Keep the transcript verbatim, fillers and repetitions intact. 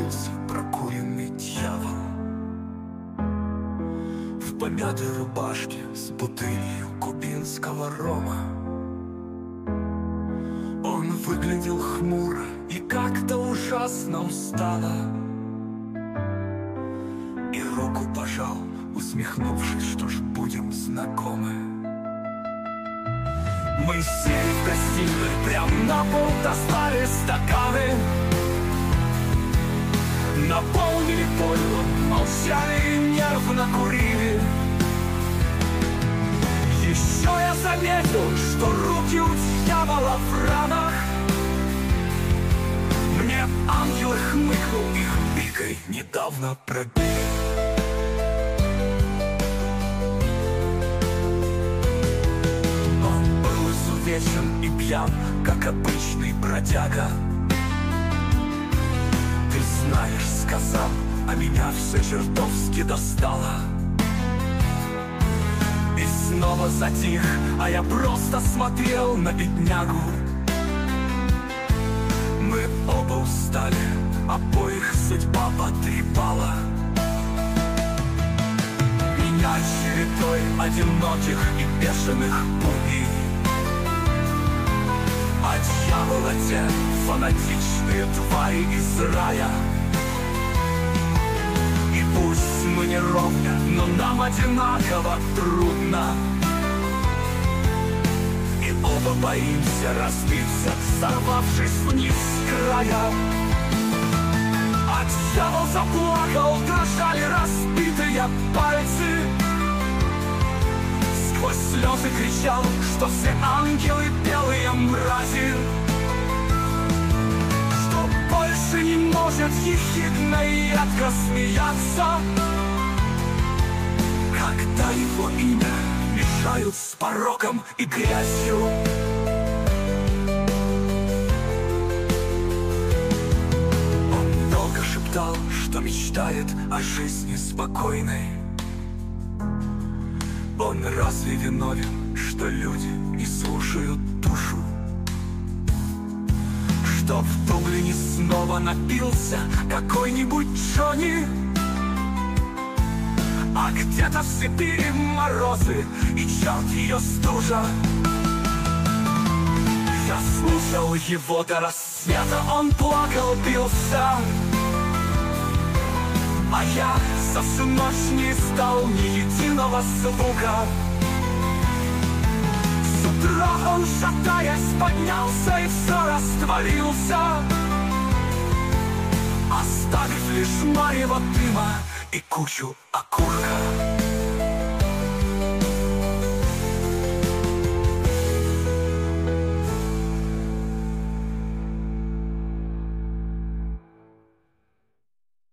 улице прокуренный дьявол в помятой рубашке с бутылью кубинского рома. Он выглядел хмуро и как-то ужасно устало, и руку пожал, усмехнувшись, что ж будем знакомы. Мы сели в гостиной, прям на пол достали стаканы, наполнили пойло, молчали и нервно курили. Еще я заметил, что руки у дьявола в ранах. Мне ангел хмыкнул, их пикой недавно пробили. Он был изувечен и пьян, как обычный бродяга. Ты знаешь, сказал, а меня все чертовски достало. И снова затих, а я просто смотрел на беднягу. Мы оба устали, обоих судьба потрепала. Меня чередой одиноких и бешеных будней, а дьявола те фанатичные твари из рая. И пусть мы не ровня, но нам одинаково трудно, и оба боимся разбиться, сорвавшись вниз с края. А дьявол заплакал, дрожали разбитые пальцы. Сквозь слезы кричал, что все ангелы белые мрази, что больше не может ехидно и ярко смеяться, когда его имя мешают с пороком и грязью. Он долго шептал, что мечтает о жизни спокойной. Он разве виновен, что люди не слушают душу? Что в Дублине снова напился какой-нибудь Джонни? А где-то в Сибири морозы и черт ее стужа. Я слушал его до рассвета, он плакал, бился, а я за всю ночь не издал ни единого звука. С утра он, шатаясь, поднялся и все растворился, оставив лишь марево дыма и кучу окурка.